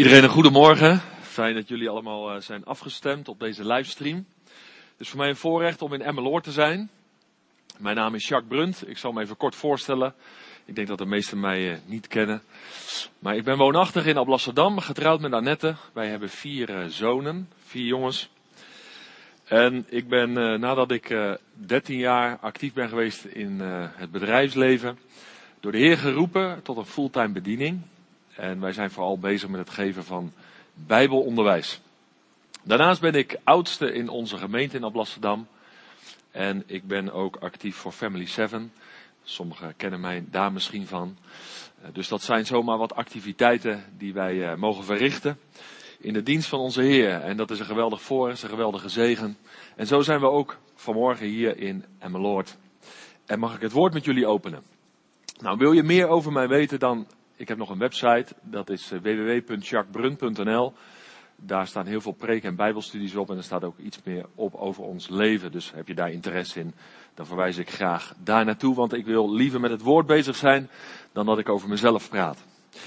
Iedereen een goedemorgen. Fijn dat jullie allemaal zijn afgestemd op deze livestream. Het is voor mij een voorrecht om in Emmeloord te zijn. Mijn naam is Jacques Brunt. Ik zal me even kort voorstellen. Ik denk dat de meesten mij niet kennen. Maar ik ben woonachtig in Alblasserdam, getrouwd met Annette. Wij hebben 4 zonen, 4 jongens. En ik ben, nadat ik 13 jaar actief ben geweest in het bedrijfsleven, door de Heer geroepen tot een fulltime bediening. En wij zijn vooral bezig met het geven van bijbelonderwijs. Daarnaast ben ik oudste in onze gemeente in Alblasserdam. En ik ben ook actief voor Family 7. Sommigen kennen mij daar misschien van. Dus dat zijn zomaar wat activiteiten die wij mogen verrichten in de dienst van onze Heer. En dat is een geweldig voorrecht, een geweldige zegen. En zo zijn we ook vanmorgen hier in Emmeloord. En mag ik het woord met jullie openen. Nou, wil je meer over mij weten dan... Ik heb nog een website, dat is www.jacquesbrunt.nl. Daar staan heel veel preken en bijbelstudies op en er staat ook iets meer op over ons leven. Dus heb je daar interesse in, dan verwijs ik graag daar naartoe. Want ik wil liever met het woord bezig zijn dan dat ik over mezelf praat.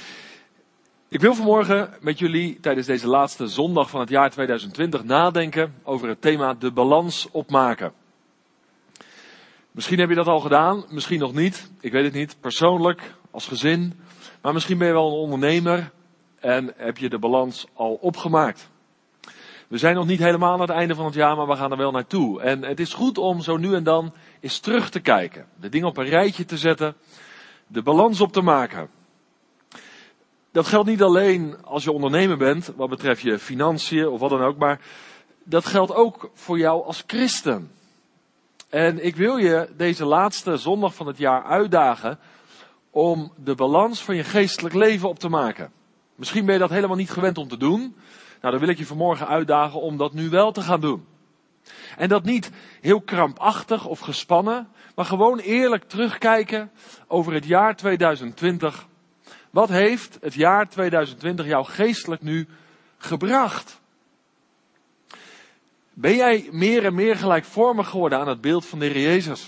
Ik wil vanmorgen met jullie tijdens deze laatste zondag van het jaar 2020 nadenken over het thema de balans opmaken. Misschien heb je dat al gedaan, misschien nog niet. Ik weet het niet, persoonlijk, als gezin. Maar misschien ben je wel een ondernemer en heb je de balans al opgemaakt. We zijn nog niet helemaal aan het einde van het jaar, maar we gaan er wel naartoe. En het is goed om zo nu en dan eens terug te kijken. De dingen op een rijtje te zetten. De balans op te maken. Dat geldt niet alleen als je ondernemer bent, wat betreft je financiën of wat dan ook. Maar dat geldt ook voor jou als christen. En ik wil je deze laatste zondag van het jaar uitdagen om de balans van je geestelijk leven op te maken. Misschien ben je dat helemaal niet gewend om te doen. Nou, dan wil ik je vanmorgen uitdagen om dat nu wel te gaan doen. En dat niet heel krampachtig of gespannen, maar gewoon eerlijk terugkijken over het jaar 2020. Wat heeft het jaar 2020 jou geestelijk nu gebracht? Ben jij meer en meer gelijkvormig geworden aan het beeld van de Heer Jezus?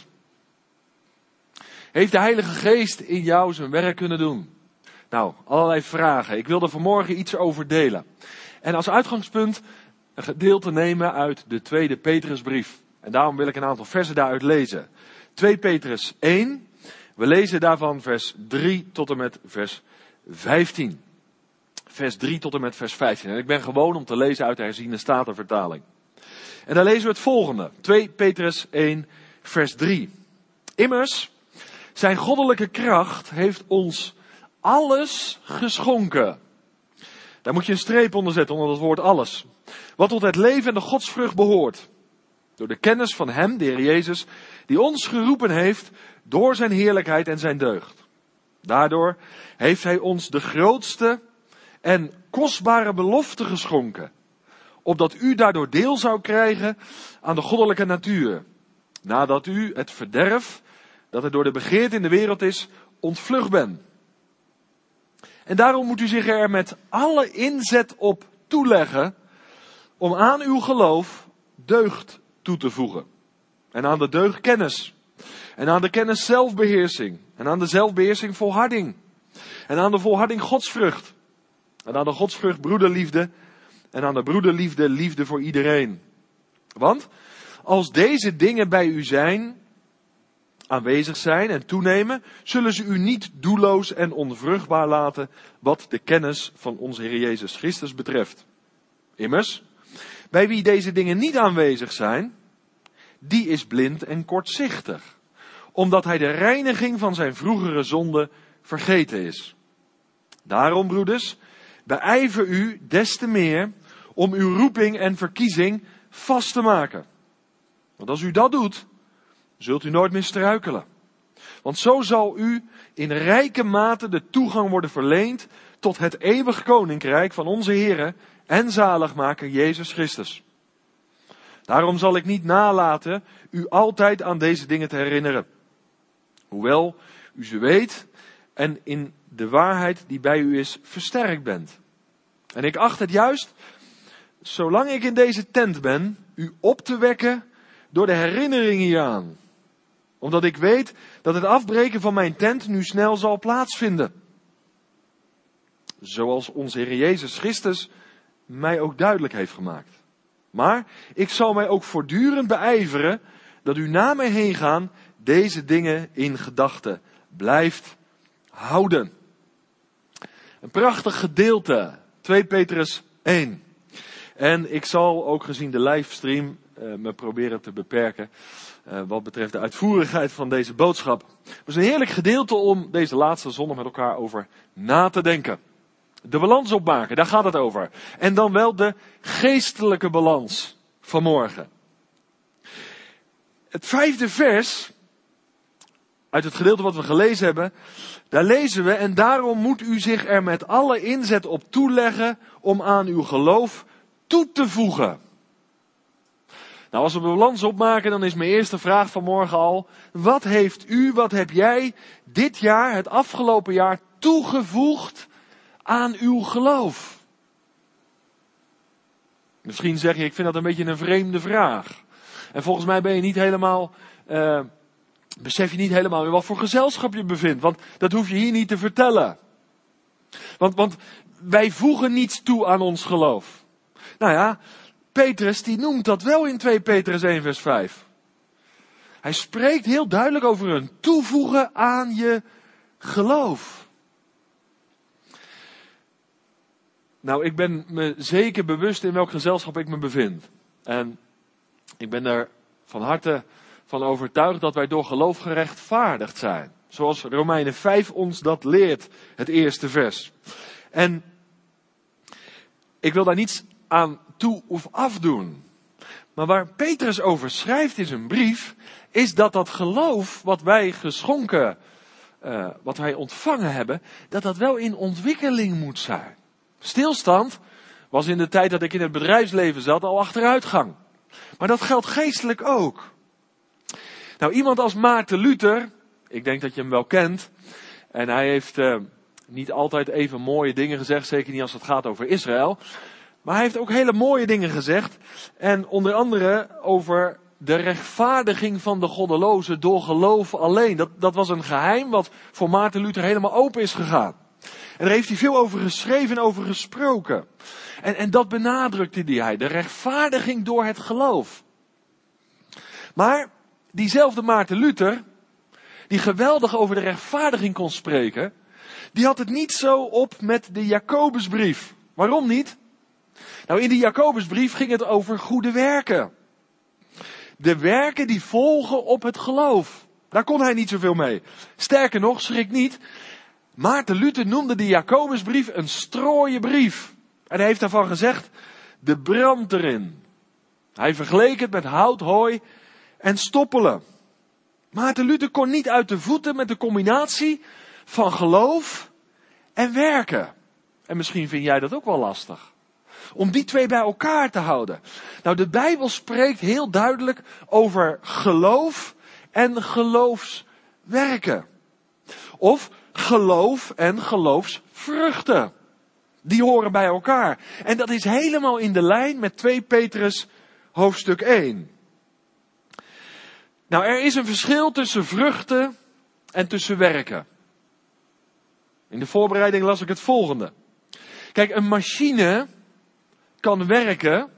Heeft de Heilige Geest in jou zijn werk kunnen doen? Nou, allerlei vragen. Ik wil er vanmorgen iets over delen. En als uitgangspunt een gedeelte nemen uit de 2e Petrusbrief. En daarom wil ik een aantal versen daaruit lezen. 2 Petrus 1. We lezen daarvan vers 3 tot en met vers 15. Vers 3 tot en met vers 15. En ik ben gewoon om te lezen uit de herziene Statenvertaling. En dan lezen we het volgende. 2 Petrus 1 vers 3. Immers, zijn goddelijke kracht heeft ons alles geschonken. Daar moet je een streep onder zetten, onder dat woord alles. Wat tot het leven en de godsvrucht behoort. Door de kennis van hem, de Heer Jezus, die ons geroepen heeft door zijn heerlijkheid en zijn deugd. Daardoor heeft hij ons de grootste en kostbare belofte geschonken. Opdat u daardoor deel zou krijgen aan de goddelijke natuur. Nadat u het verderf dat er door de begeerte in de wereld is, ontvlucht bent. En daarom moet u zich er met alle inzet op toeleggen om aan uw geloof deugd toe te voegen. En aan de deugd kennis. En aan de kennis zelfbeheersing. En aan de zelfbeheersing volharding. En aan de volharding godsvrucht. En aan de godsvrucht broederliefde. En aan de broederliefde liefde voor iedereen. Want als deze dingen bij u aanwezig zijn en toenemen, zullen ze u niet doelloos en onvruchtbaar laten wat de kennis van onze Heer Jezus Christus betreft. Immers, bij wie deze dingen niet aanwezig zijn, die is blind en kortzichtig, omdat hij de reiniging van zijn vroegere zonde vergeten is. Daarom, broeders, beijver u des te meer om uw roeping en verkiezing vast te maken. Want als u dat doet, zult u nooit meer struikelen. Want zo zal u in rijke mate de toegang worden verleend tot het eeuwig koninkrijk van onze Heere en zaligmaker Jezus Christus. Daarom zal ik niet nalaten u altijd aan deze dingen te herinneren. Hoewel u ze weet en in de waarheid die bij u is versterkt bent. En ik acht het juist, zolang ik in deze tent ben, u op te wekken door de herinnering hieraan. Omdat ik weet dat het afbreken van mijn tent nu snel zal plaatsvinden. Zoals onze Heer Jezus Christus mij ook duidelijk heeft gemaakt. Maar ik zal mij ook voortdurend beijveren dat u na mij heen gaan deze dingen in gedachten blijft houden. Een prachtig gedeelte, 2 Petrus 1. En ik zal ook gezien de livestream me proberen te beperken wat betreft de uitvoerigheid van deze boodschap. Het is een heerlijk gedeelte om deze laatste zondag met elkaar over na te denken. De balans opmaken, daar gaat het over. En dan wel de geestelijke balans vanmorgen. Het 5e vers uit het gedeelte wat we gelezen hebben, daar lezen we: en daarom moet u zich er met alle inzet op toeleggen om aan uw geloof toe te voegen. Nou, als we de balans opmaken, dan is mijn eerste vraag vanmorgen al: wat heeft u, wat heb jij dit jaar, het afgelopen jaar, toegevoegd aan uw geloof? Misschien zeg je, ik vind dat een beetje een vreemde vraag. En volgens mij ben je niet helemaal, besef je niet helemaal in wat voor gezelschap je bevindt. Want dat hoef je hier niet te vertellen. Want wij voegen niets toe aan ons geloof. Nou ja, Petrus die noemt dat wel in 2 Petrus 1 vers 5. Hij spreekt heel duidelijk over een toevoegen aan je geloof. Nou, ik ben me zeker bewust in welk gezelschap ik me bevind. En ik ben er van harte van overtuigd dat wij door geloof gerechtvaardigd zijn. Zoals Romeinen 5 ons dat leert, het eerste vers. En ik wil daar niets aan toe of afdoen. Maar waar Petrus over schrijft in zijn brief, is dat geloof wat wij geschonken, wat wij ontvangen hebben, dat wel in ontwikkeling moet zijn. Stilstand was in de tijd dat ik in het bedrijfsleven zat al achteruitgang. Maar dat geldt geestelijk ook. Nou, iemand als Maarten Luther, ik denk dat je hem wel kent. En hij heeft niet altijd even mooie dingen gezegd, zeker niet als het gaat over Israël. Maar hij heeft ook hele mooie dingen gezegd. En onder andere over de rechtvaardiging van de goddelozen door geloof alleen. Dat was een geheim wat voor Maarten Luther helemaal open is gegaan. En daar heeft hij veel over geschreven en over gesproken. En dat benadrukte hij. De rechtvaardiging door het geloof. Maar diezelfde Maarten Luther, die geweldig over de rechtvaardiging kon spreken, die had het niet zo op met de Jacobusbrief. Waarom niet? Nou, in de Jacobusbrief ging het over goede werken. De werken die volgen op het geloof. Daar kon hij niet zoveel mee. Sterker nog, schrik niet, Maarten Luther noemde de Jacobusbrief een strooie brief. En hij heeft daarvan gezegd, de brand erin. Hij vergeleek het met hout, hooi en stoppelen. Maarten Luther kon niet uit de voeten met de combinatie van geloof en werken. En misschien vind jij dat ook wel lastig. Om die twee bij elkaar te houden. Nou, de Bijbel spreekt heel duidelijk over geloof en geloofswerken. Of geloof en geloofsvruchten. Die horen bij elkaar. En dat is helemaal in de lijn met 2 Petrus hoofdstuk 1. Nou, er is een verschil tussen vruchten en tussen werken. In de voorbereiding las ik het volgende. Kijk, een machine kan werken,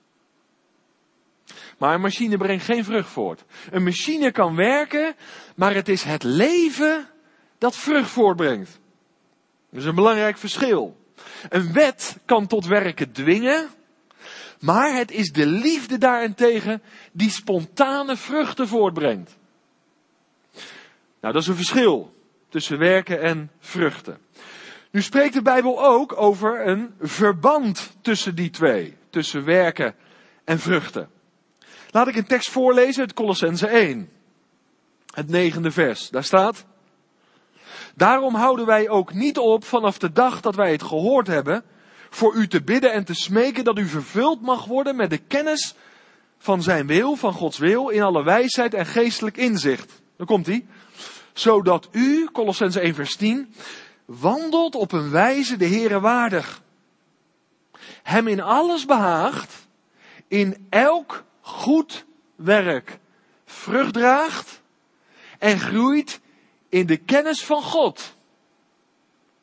maar een machine brengt geen vrucht voort. Een machine kan werken, maar het is het leven dat vrucht voortbrengt. Dat is een belangrijk verschil. Een wet kan tot werken dwingen, maar het is de liefde daarentegen die spontane vruchten voortbrengt. Nou, dat is een verschil tussen werken en vruchten. Nu spreekt de Bijbel ook over een verband tussen die twee. Tussen werken en vruchten. Laat ik een tekst voorlezen uit Kolossenzen 1. Het 9e vers. Daar staat: daarom houden wij ook niet op vanaf de dag dat wij het gehoord hebben, voor u te bidden en te smeken dat u vervuld mag worden met de kennis van zijn wil, van Gods wil, in alle wijsheid en geestelijk inzicht. Dan komt hij. Zodat u, Kolossenzen 1 vers 10, wandelt op een wijze de Heere waardig. Hem in alles behaagt, in elk goed werk vrucht draagt en groeit in de kennis van God.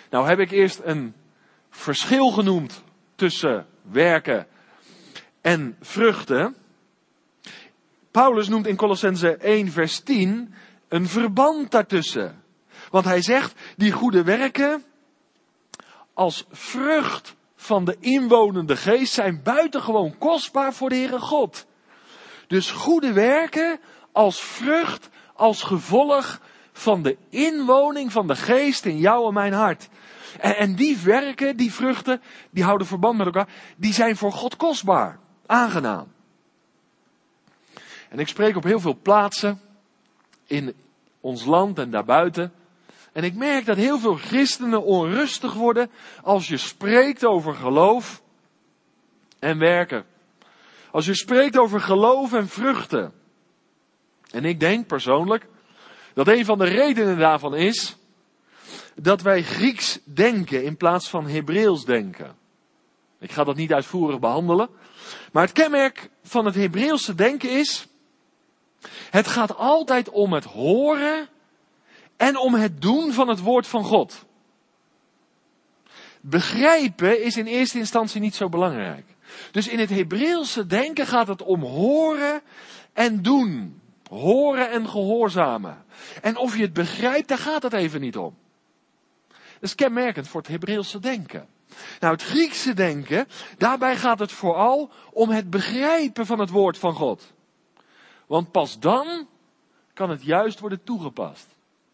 Nou heb ik eerst een verschil genoemd tussen werken en vruchten. Paulus noemt in Kolossenzen 1 vers 10 een verband daartussen. Want hij zegt, die goede werken als vrucht van de inwonende geest zijn buitengewoon kostbaar voor de Heere God. Dus goede werken als vrucht, als gevolg van de inwoning van de geest in jou en mijn hart. En die werken, die vruchten, die houden verband met elkaar, die zijn voor God kostbaar, aangenaam. En ik spreek op heel veel plaatsen in ons land en daarbuiten. En ik merk dat heel veel christenen onrustig worden als je spreekt over geloof en werken. Als je spreekt over geloof en vruchten. En ik denk persoonlijk dat een van de redenen daarvan is dat wij Grieks denken in plaats van Hebreeuws denken. Ik ga dat niet uitvoerig behandelen. Maar het kenmerk van het Hebreeuwse denken is, het gaat altijd om het horen en om het doen van het woord van God. Begrijpen is in eerste instantie niet zo belangrijk. Dus in het Hebreeuwse denken gaat het om horen en doen. Horen en gehoorzamen. En of je het begrijpt, daar gaat het even niet om. Dat is kenmerkend voor het Hebreeuwse denken. Nou, het Griekse denken, daarbij gaat het vooral om het begrijpen van het woord van God. Want pas dan kan het juist worden toegepast.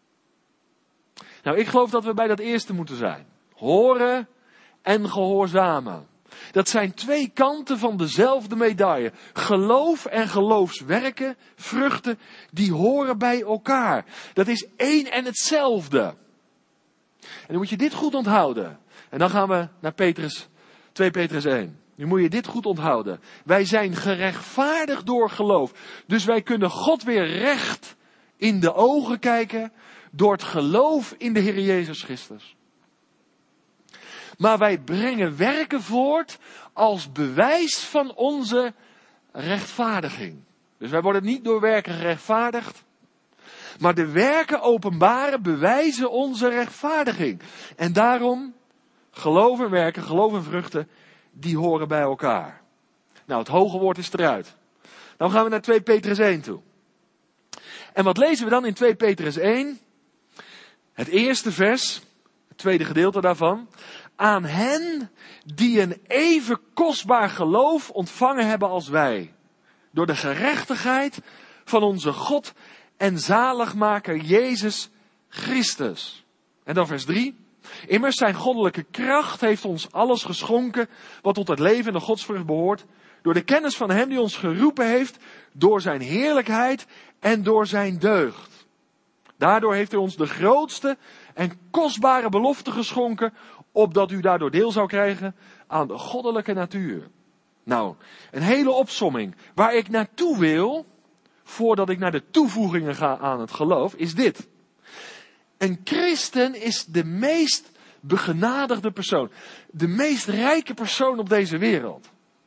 Nou, ik geloof dat we bij dat eerste moeten zijn. Horen en gehoorzamen. Dat zijn twee kanten van dezelfde medaille. Geloof en geloofswerken, vruchten, die horen bij elkaar. Dat is één en hetzelfde. En dan moet je dit goed onthouden. En dan gaan we naar 2 Petrus 1. Nu moet je dit goed onthouden. Wij zijn gerechtvaardigd door geloof. Dus wij kunnen God weer recht in de ogen kijken door het geloof in de Heer Jezus Christus. Maar wij brengen werken voort als bewijs van onze rechtvaardiging. Dus wij worden niet door werken gerechtvaardigd. Maar de werken openbaren bewijzen onze rechtvaardiging. En daarom, geloof en werken, geloof en vruchten, die horen bij elkaar. Nou, het hoge woord is eruit. Dan gaan we naar 2 Petrus 1 toe. En wat lezen we dan in 2 Petrus 1? Het eerste vers, het tweede gedeelte daarvan. Aan hen die een even kostbaar geloof ontvangen hebben als wij. Door de gerechtigheid van onze God en zaligmaker Jezus Christus. En dan vers 3. Immers zijn goddelijke kracht heeft ons alles geschonken wat tot het leven en de godsvrucht behoort. Door de kennis van hem die ons geroepen heeft, door zijn heerlijkheid en door zijn deugd. Daardoor heeft hij ons de grootste en kostbare belofte geschonken, opdat u daardoor deel zou krijgen aan de goddelijke natuur. Nou, een hele opsomming. Waar ik naartoe wil, voordat ik naar de toevoegingen ga aan het geloof, is dit. Een christen is de meest begenadigde persoon. De meest rijke persoon op deze wereld.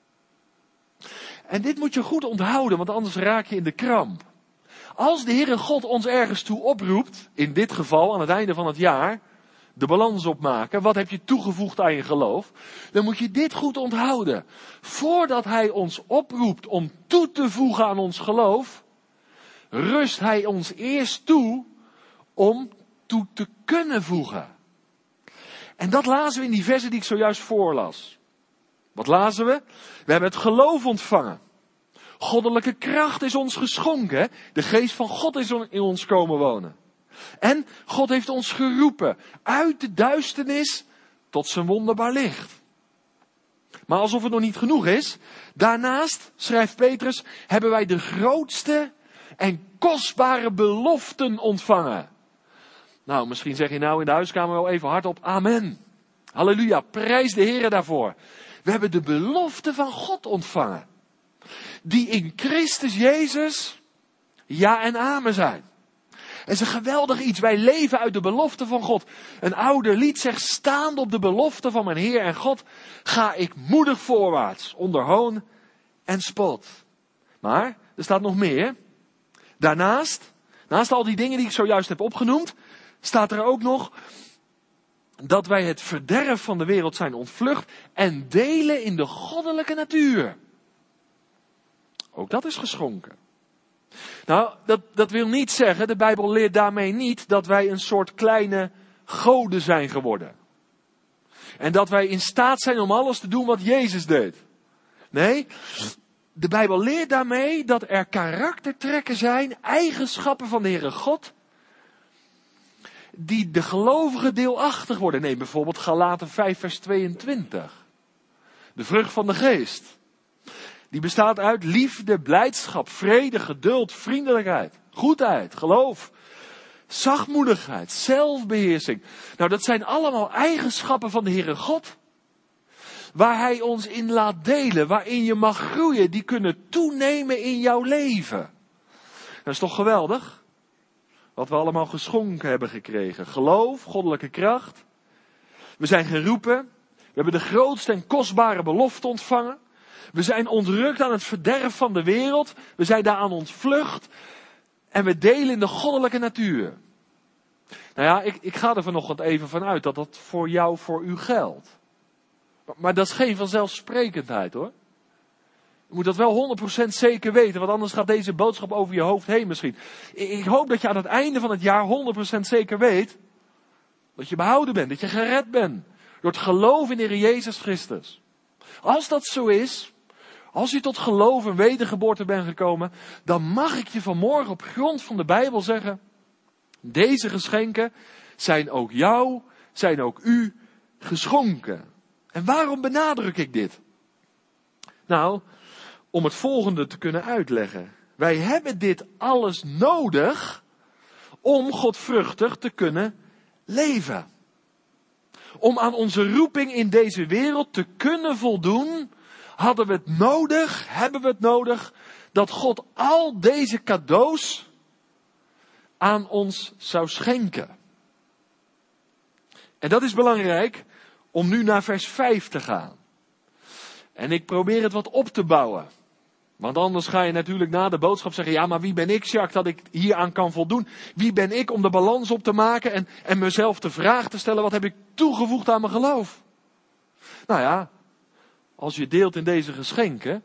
En dit moet je goed onthouden, want anders raak je in de kramp. Als de Heere God ons ergens toe oproept, in dit geval aan het einde van het jaar, de balans opmaken, wat heb je toegevoegd aan je geloof, dan moet je dit goed onthouden. Voordat hij ons oproept om toe te voegen aan ons geloof, rust hij ons eerst toe om toe te kunnen voegen. En dat lazen we in die versen die ik zojuist voorlas. Wat lazen we? We hebben het geloof ontvangen. Goddelijke kracht is ons geschonken. De geest van God is in ons komen wonen. En God heeft ons geroepen uit de duisternis tot zijn wonderbaar licht. Maar alsof het nog niet genoeg is, daarnaast, schrijft Petrus, hebben wij de grootste en kostbare beloften ontvangen. Nou, misschien zeg je nou in de huiskamer wel even hardop amen. Halleluja, prijs de Heere daarvoor. We hebben de belofte van God ontvangen. Die in Christus Jezus ja en amen zijn. Het is een geweldig iets. Wij leven uit de belofte van God. Een oude lied zegt, staande op de belofte van mijn Heer en God, ga ik moedig voorwaarts, onder hoon en spot. Maar, er staat nog meer. Daarnaast, naast al die dingen die ik zojuist heb opgenoemd, staat er ook nog, dat wij het verderf van de wereld zijn ontvlucht en delen in de goddelijke natuur. Ook dat is geschonken. Nou, dat wil niet zeggen, de Bijbel leert daarmee niet dat wij een soort kleine goden zijn geworden. En dat wij in staat zijn om alles te doen wat Jezus deed. Nee, de Bijbel leert daarmee dat er karaktertrekken zijn, eigenschappen van de Heere God, die de gelovigen deelachtig worden. Neem bijvoorbeeld Galaten 5 vers 22. De vrucht van de geest. Die bestaat uit liefde, blijdschap, vrede, geduld, vriendelijkheid, goedheid, geloof, zachtmoedigheid, zelfbeheersing. Nou, dat zijn allemaal eigenschappen van de Heere God. Waar Hij ons in laat delen, waarin je mag groeien, die kunnen toenemen in jouw leven. Dat is toch geweldig? Wat we allemaal geschonken hebben gekregen. Geloof, goddelijke kracht. We zijn geroepen. We hebben de grootste en kostbare belofte ontvangen. We zijn ontrukt aan het verderf van de wereld. We zijn daaraan ontvlucht. En we delen in de goddelijke natuur. Nou ja, ik ga er vanochtend even vanuit dat dat voor jou, voor u geldt. Maar dat is geen vanzelfsprekendheid hoor. Je moet dat wel 100% zeker weten, want anders gaat deze boodschap over je hoofd heen misschien. Ik hoop dat je aan het einde van het jaar 100% zeker weet dat je behouden bent, dat je gered bent. Door het geloof in de Heer Jezus Christus. Als dat zo is, als je tot geloof en wedergeboorte bent gekomen, dan mag ik je vanmorgen op grond van de Bijbel zeggen, deze geschenken zijn ook jou, zijn ook u geschonken. En waarom benadruk ik dit? Nou, om het volgende te kunnen uitleggen. Wij hebben dit alles nodig om godvruchtig te kunnen leven. Om aan onze roeping in deze wereld te kunnen voldoen, hebben we het nodig, dat God al deze cadeaus aan ons zou schenken. En dat is belangrijk om nu naar vers 5 te gaan. En ik probeer het wat op te bouwen. Want anders ga je natuurlijk na de boodschap zeggen, ja, maar wie ben ik, Jacques, dat ik hieraan kan voldoen? Wie ben ik om de balans op te maken en mezelf de vraag te stellen, wat heb ik toegevoegd aan mijn geloof? Nou ja, als je deelt in deze geschenken,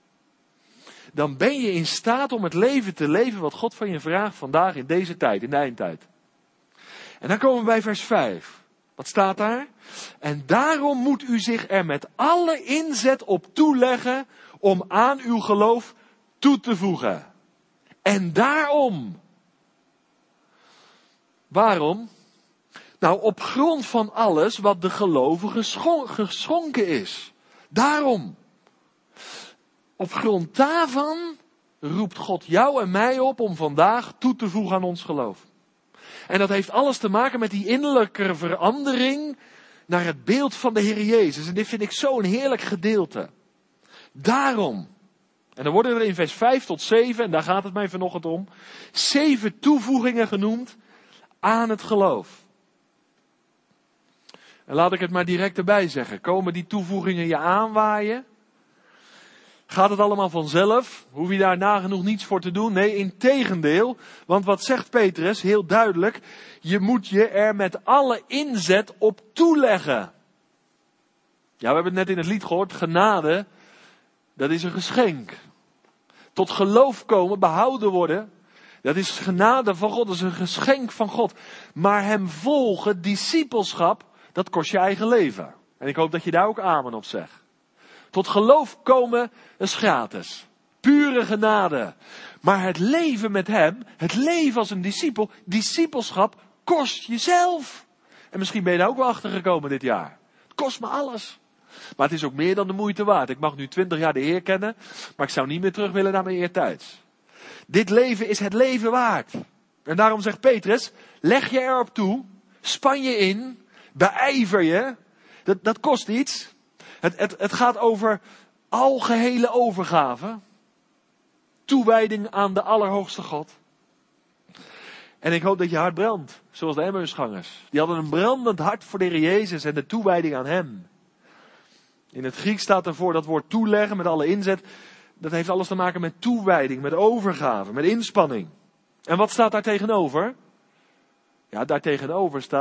dan ben je in staat om het leven te leven wat God van je vraagt vandaag in deze tijd, in de eindtijd. En dan komen we bij vers 5. Wat staat daar? En daarom moet u zich er met alle inzet op toeleggen om aan uw geloof toe te voegen. En daarom. Waarom? Nou, op grond van alles wat de gelovige geschonken is. Daarom. Op grond daarvan roept God jou en mij op om vandaag toe te voegen aan ons geloof. En dat heeft alles te maken met die innerlijke verandering naar het beeld van de Heer Jezus. En dit vind ik zo'n heerlijk gedeelte. Daarom. En dan worden er in vers 5 tot 7, en daar gaat het mij vanochtend om, 7 toevoegingen genoemd aan het geloof. En laat ik het maar direct erbij zeggen. Komen die toevoegingen je aanwaaien? Gaat het allemaal vanzelf? Hoef je daar nagenoeg niets voor te doen? Nee, integendeel. Want wat zegt Petrus? Heel duidelijk. Je moet je er met alle inzet op toeleggen. Ja, we hebben het net in het lied gehoord. Genade, dat is een geschenk. Tot geloof komen, behouden worden. Dat is genade van God, dat is een geschenk van God. Maar hem volgen, discipelschap, dat kost je eigen leven. En ik hoop dat je daar ook amen op zegt. Tot geloof komen is gratis. Pure genade. Maar het leven met hem, het leven als een discipel, discipelschap kost jezelf. En misschien ben je daar ook wel achter gekomen dit jaar. Het kost me alles. Maar het is ook meer dan de moeite waard. Ik mag nu 20 jaar de Heer kennen, maar ik zou niet meer terug willen naar mijn eertijds. Dit leven is het leven waard. En daarom zegt Petrus, leg je erop toe, span je in, beijver je. Dat kost iets. Het gaat over algehele overgave. Toewijding aan de Allerhoogste God. En ik hoop dat je hart brandt. Zoals de Emmausgangers. Die hadden een brandend hart voor de Heer Jezus en de toewijding aan hem. In het Grieks staat ervoor dat woord toeleggen met alle inzet. Dat heeft alles te maken met toewijding, met overgave, met inspanning. En wat staat daar tegenover? Ja, daar tegenover staat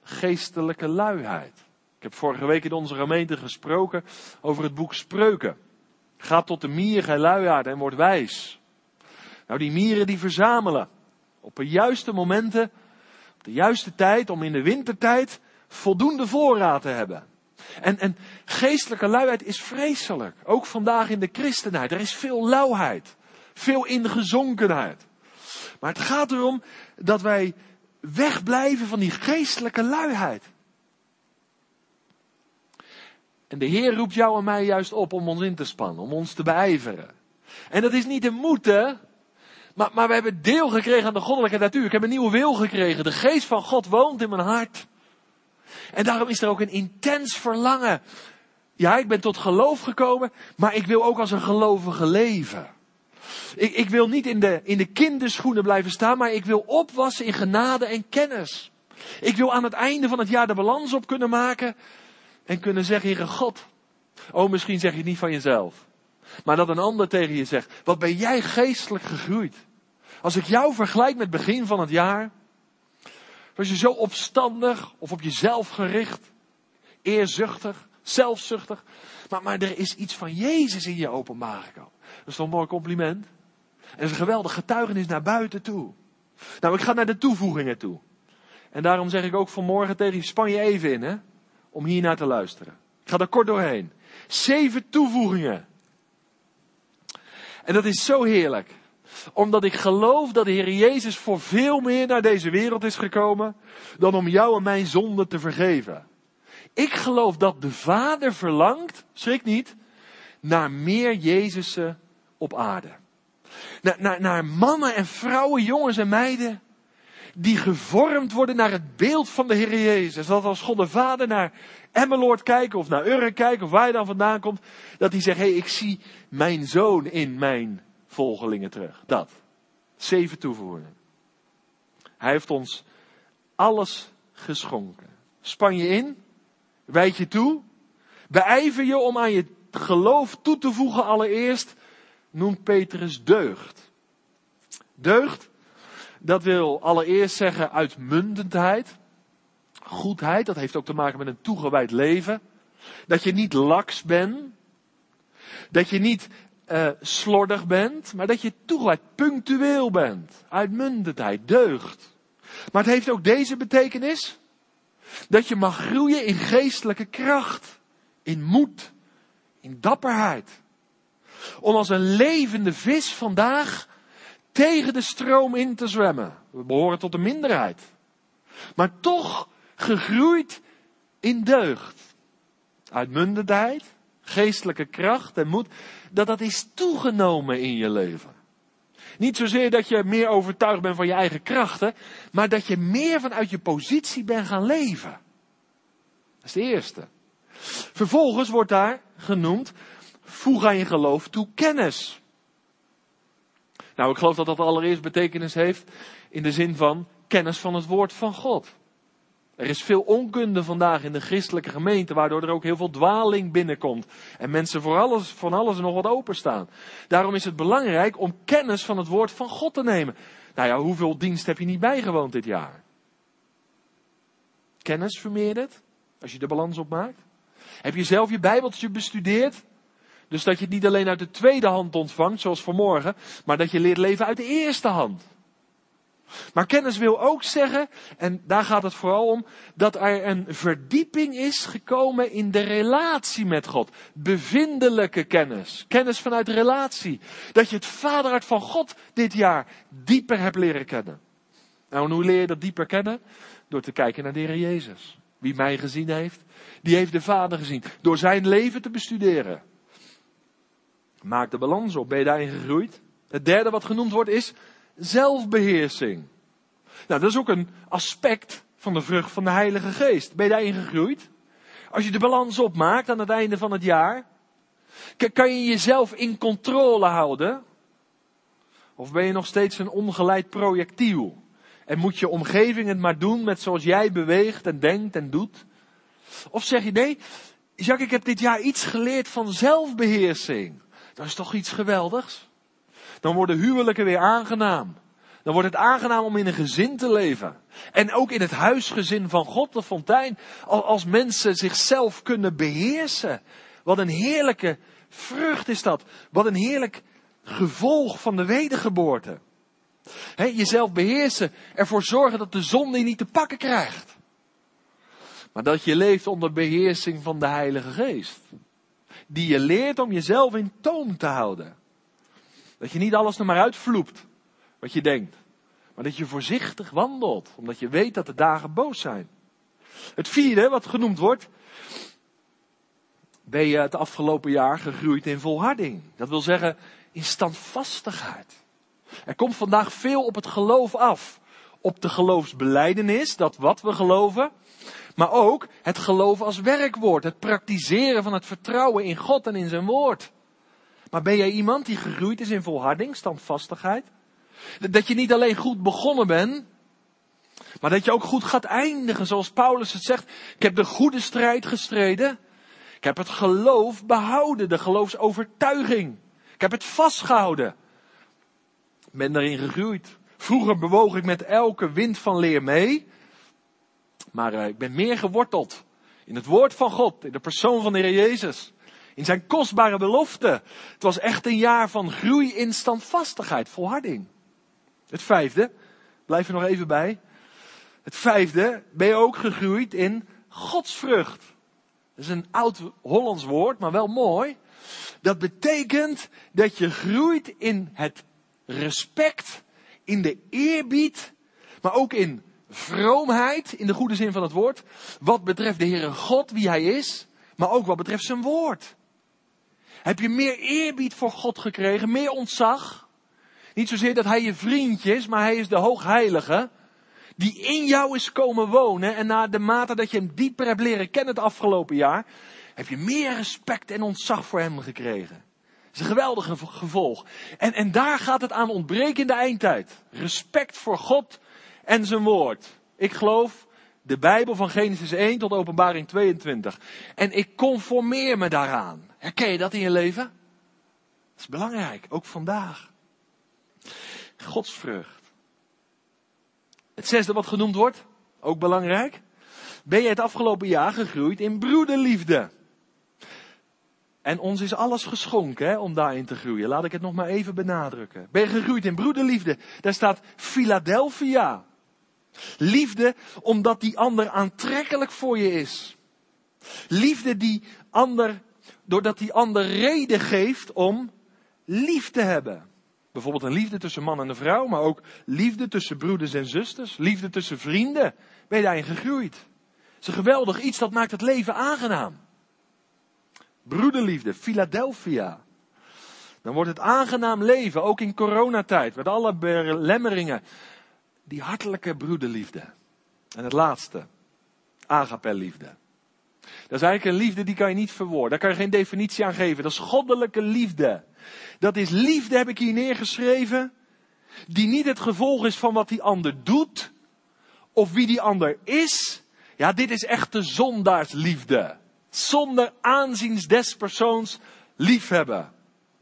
geestelijke luiheid. Ik heb vorige week in onze gemeente gesproken over het boek Spreuken. Ga tot de mier, gij luiaard, en word wijs. Nou, die mieren die verzamelen op de juiste momenten, op de juiste tijd, om in de wintertijd voldoende voorraad te hebben. En geestelijke luiheid is vreselijk. Ook vandaag in de christenheid. Er is veel lauwheid. Veel ingezonkenheid. Maar het gaat erom dat wij wegblijven van die geestelijke luiheid. En de Heer roept jou en mij juist op om ons in te spannen. Om ons te beijveren. En dat is niet een moeten. Maar we hebben deel gekregen aan de goddelijke natuur. Ik heb een nieuwe wil gekregen. De geest van God woont in mijn hart. En daarom is er ook een intens verlangen. Ja, ik ben tot geloof gekomen, maar ik wil ook als een gelovige leven. Ik wil niet in de kinderschoenen blijven staan, maar ik wil opwassen in genade en kennis. Ik wil aan het einde van het jaar de balans op kunnen maken en kunnen zeggen, Heere God. Oh, misschien zeg je het niet van jezelf. Maar dat een ander tegen je zegt, wat ben jij geestelijk gegroeid. Als ik jou vergelijk met het begin van het jaar, was je zo opstandig of op jezelf gericht, eerzuchtig, zelfzuchtig. Maar er is iets van Jezus in je openbaar gekomen. Dat is toch een mooi compliment? En dat is een geweldig getuigenis naar buiten toe. Nou, ik ga naar de toevoegingen toe. En daarom zeg ik ook vanmorgen tegen je, span je even in, hè, om hier naar te luisteren. Ik ga er kort doorheen. 7 toevoegingen. En dat is zo heerlijk. Omdat ik geloof dat de Heer Jezus voor veel meer naar deze wereld is gekomen dan om jou en mijn zonde te vergeven. Ik geloof dat de Vader verlangt, schrik niet, naar meer Jezusen op aarde. Naar mannen en vrouwen, jongens en meiden, die gevormd worden naar het beeld van de Heer Jezus. Dat als God de Vader naar Emmeloord kijkt of naar Urk kijkt of waar hij dan vandaan komt, dat hij zegt, hey, ik zie mijn zoon in mijn volgelingen terug. Dat. 7 toevoegingen. Hij heeft ons alles geschonken. Span je in. Wijd je toe. Beijver je om aan je geloof toe te voegen allereerst. Noemt Petrus deugd. Deugd. Dat wil allereerst zeggen uitmuntendheid. Goedheid. Dat heeft ook te maken met een toegewijd leven. Dat je niet laks bent. Dat je niet slordig bent, maar dat je toegewijd punctueel bent. Uitmuntendheid, deugd. Maar het heeft ook deze betekenis. Dat je mag groeien in geestelijke kracht. In moed. In dapperheid. Om als een levende vis vandaag tegen de stroom in te zwemmen. We behoren tot de minderheid. Maar toch gegroeid in deugd. Uitmuntendheid, geestelijke kracht en moed. Dat is toegenomen in je leven. Niet zozeer dat je meer overtuigd bent van je eigen krachten, maar dat je meer vanuit je positie bent gaan leven. Dat is de eerste. Vervolgens wordt daar genoemd, voeg aan je geloof toe kennis. Nou, ik geloof dat dat allereerst betekenis heeft in de zin van kennis van het woord van God. Er is veel onkunde vandaag in de christelijke gemeente, waardoor er ook heel veel dwaling binnenkomt. En mensen van alles en nog wat openstaan. Daarom is het belangrijk om kennis van het woord van God te nemen. Nou ja, hoeveel dienst heb je niet bijgewoond dit jaar? Kennis vermeerderd, als je de balans opmaakt. Heb je zelf je Bijbeltje bestudeerd? Dus dat je het niet alleen uit de tweede hand ontvangt, zoals vanmorgen, maar dat je leert leven uit de eerste hand. Maar kennis wil ook zeggen, en daar gaat het vooral om, dat er een verdieping is gekomen in de relatie met God. Bevindelijke kennis. Kennis vanuit relatie. Dat je het vaderhart van God dit jaar dieper hebt leren kennen. Nou, en hoe leer je dat dieper kennen? Door te kijken naar de Heer Jezus. Wie mij gezien heeft, die heeft de Vader gezien. Door zijn leven te bestuderen. Maak de balans op. Ben je daarin gegroeid? Het derde wat genoemd wordt is zelfbeheersing. Nou, dat is ook een aspect van de vrucht van de Heilige Geest. Ben je daarin gegroeid? Als je de balans opmaakt aan het einde van het jaar, kan je jezelf in controle houden? Of ben je nog steeds een ongeleid projectiel? En moet je omgeving het maar doen met zoals jij beweegt en denkt en doet? Of zeg je nee, Jacques, ik heb dit jaar iets geleerd van zelfbeheersing. Dat is toch iets geweldigs? Dan worden huwelijken weer aangenaam. Dan wordt het aangenaam om in een gezin te leven. En ook in het huisgezin van God, de fontein. Als mensen zichzelf kunnen beheersen. Wat een heerlijke vrucht is dat. Wat een heerlijk gevolg van de wedergeboorte. Jezelf beheersen. Ervoor zorgen dat de zonde je niet te pakken krijgt. Maar dat je leeft onder beheersing van de Heilige Geest. Die je leert om jezelf in toom te houden. Dat je niet alles er maar uitvloept. Wat je denkt. Maar dat je voorzichtig wandelt. Omdat je weet dat de dagen boos zijn. Het vierde wat genoemd wordt. Ben je het afgelopen jaar gegroeid in volharding. Dat wil zeggen in standvastigheid. Er komt vandaag veel op het geloof af. Op de geloofsbelijdenis, dat wat we geloven. Maar ook het geloof als werkwoord. Het praktiseren van het vertrouwen in God en in zijn woord. Maar ben jij iemand die gegroeid is in volharding, standvastigheid? Dat je niet alleen goed begonnen bent, maar dat je ook goed gaat eindigen. Zoals Paulus het zegt, ik heb de goede strijd gestreden. Ik heb het geloof behouden, de geloofsovertuiging. Ik heb het vastgehouden. Ik ben daarin gegroeid. Vroeger bewoog ik met elke wind van leer mee. Maar ik ben meer geworteld in het woord van God, in de persoon van de Heer Jezus. In zijn kostbare belofte. Het was echt een jaar van groei in standvastigheid, volharding. Het vijfde, blijf er nog even bij. Het vijfde, ben je ook gegroeid in godsvrucht. Dat is een oud Hollands woord, maar wel mooi. Dat betekent dat je groeit in het respect, in de eerbied, maar ook in vroomheid, in de goede zin van het woord. Wat betreft de Heere God, wie Hij is, maar ook wat betreft zijn woord. Heb je meer eerbied voor God gekregen, meer ontzag? Niet zozeer dat Hij je vriendje is, maar Hij is de Hoogheilige. Die in jou is komen wonen. En na de mate dat je hem dieper hebt leren kennen het afgelopen jaar. Heb je meer respect en ontzag voor hem gekregen. Dat is een geweldig gevolg. En daar gaat het aan ontbreken in de eindtijd. Respect voor God en zijn woord. Ik geloof de Bijbel van Genesis 1 tot Openbaring 22. En ik conformeer me daaraan. Herken je dat in je leven? Dat is belangrijk, ook vandaag. Godsvrucht. Het zesde wat genoemd wordt, ook belangrijk. Ben je het afgelopen jaar gegroeid in broederliefde? En ons is alles geschonken om daarin te groeien. Laat ik het nog maar even benadrukken. Ben je gegroeid in broederliefde? Daar staat Philadelphia. Liefde omdat die ander aantrekkelijk voor je is. Liefde doordat die ander reden geeft om lief te hebben. Bijvoorbeeld een liefde tussen man en een vrouw, maar ook liefde tussen broeders en zusters. Liefde tussen vrienden. Ben je daarin gegroeid? Het is een geweldig iets, dat maakt het leven aangenaam. Broederliefde, Philadelphia. Dan wordt het aangenaam leven, ook in coronatijd, met alle belemmeringen. Die hartelijke broederliefde. En het laatste, agape-liefde. Dat is eigenlijk een liefde die kan je niet verwoorden. Daar kan je geen definitie aan geven. Dat is goddelijke liefde. Dat is liefde, heb ik hier neergeschreven, die niet het gevolg is van wat die ander doet, of wie die ander is. Ja, dit is echt de zondaarsliefde. Zonder aanziens des persoons liefhebben.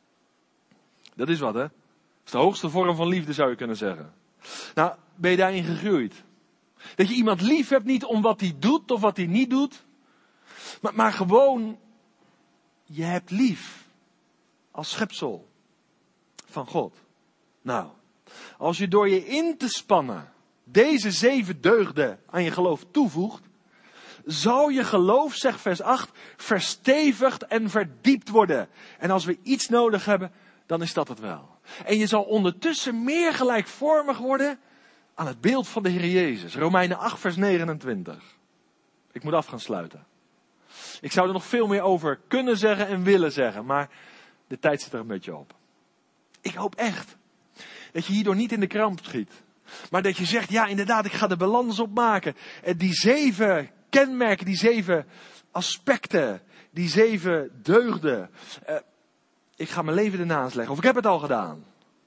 Dat is wat, hè? Dat is de hoogste vorm van liefde, zou je kunnen zeggen. Nou, ben je daarin gegroeid? Dat je iemand lief hebt, niet om wat hij doet of wat hij niet doet, maar gewoon, je hebt lief. Als schepsel van God. Nou, als je door je in te spannen deze 7 deugden aan je geloof toevoegt, zal je geloof, zegt vers 8, verstevigd en verdiept worden. En als we iets nodig hebben, dan is dat het wel. En je zal ondertussen meer gelijkvormig worden aan het beeld van de Heer Jezus. Romeinen 8 vers 29. Ik moet af gaan sluiten. Ik zou er nog veel meer over kunnen zeggen en willen zeggen, maar de tijd zit er een beetje op. Ik hoop echt dat je hierdoor niet in de kramp schiet. Maar dat je zegt, ja inderdaad, ik ga de balans opmaken. Die 7 kenmerken, die 7 aspecten, die 7 deugden. Ik ga mijn leven ernaast leggen. Of ik heb het al gedaan.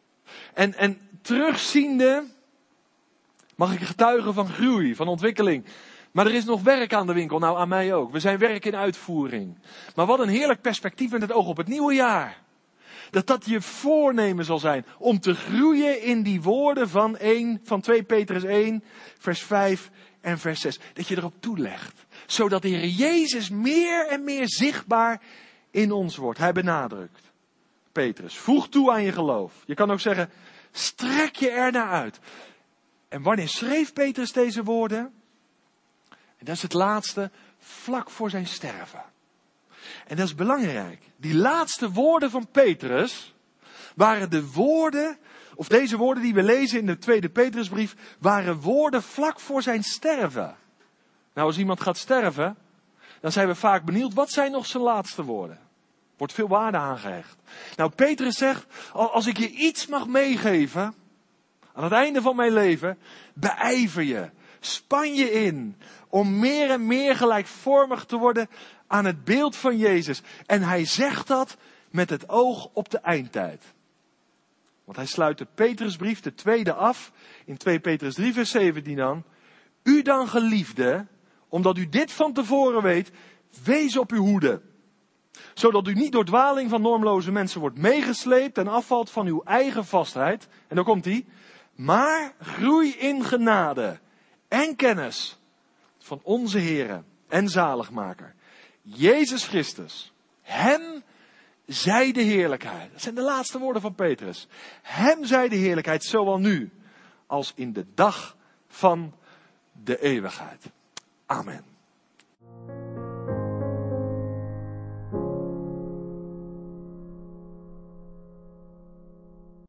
En terugziende mag ik getuigen van groei, van ontwikkeling. Maar er is nog werk aan de winkel. Nou, aan mij ook. We zijn werk in uitvoering. Maar wat een heerlijk perspectief met het oog op het nieuwe jaar. Dat dat je voornemen zal zijn om te groeien in die woorden van 2 Petrus 1, vers 5 en vers 6. Dat je erop toelegt. Zodat de Heer Jezus meer en meer zichtbaar in ons wordt. Hij benadrukt. Petrus, voeg toe aan je geloof. Je kan ook zeggen, strek je ernaar uit. En wanneer schreef Petrus deze woorden? En dat is het laatste, vlak voor zijn sterven. En dat is belangrijk. Die laatste woorden van Petrus waren de woorden, of deze woorden die we lezen in de tweede Petrusbrief, waren woorden vlak voor zijn sterven. Nou, als iemand gaat sterven, dan zijn we vaak benieuwd, wat zijn nog zijn laatste woorden? Wordt veel waarde aangehecht. Nou, Petrus zegt, als ik je iets mag meegeven, aan het einde van mijn leven, beijver je, span je in, om meer en meer gelijkvormig te worden aan het beeld van Jezus. En hij zegt dat met het oog op de eindtijd. Want hij sluit de Petrusbrief, de tweede, af, in 2 Petrus 3 vers 17 dan. U dan geliefde, omdat u dit van tevoren weet, wees op uw hoede. Zodat u niet door dwaling van normloze mensen wordt meegesleept en afvalt van uw eigen vastheid. En dan komt hij. Maar groei in genade en kennis van onze Heere en Zaligmaker, Jezus Christus. Hem zij de heerlijkheid. Dat zijn de laatste woorden van Petrus. Hem zij de heerlijkheid, zowel nu als in de dag van de eeuwigheid. Amen.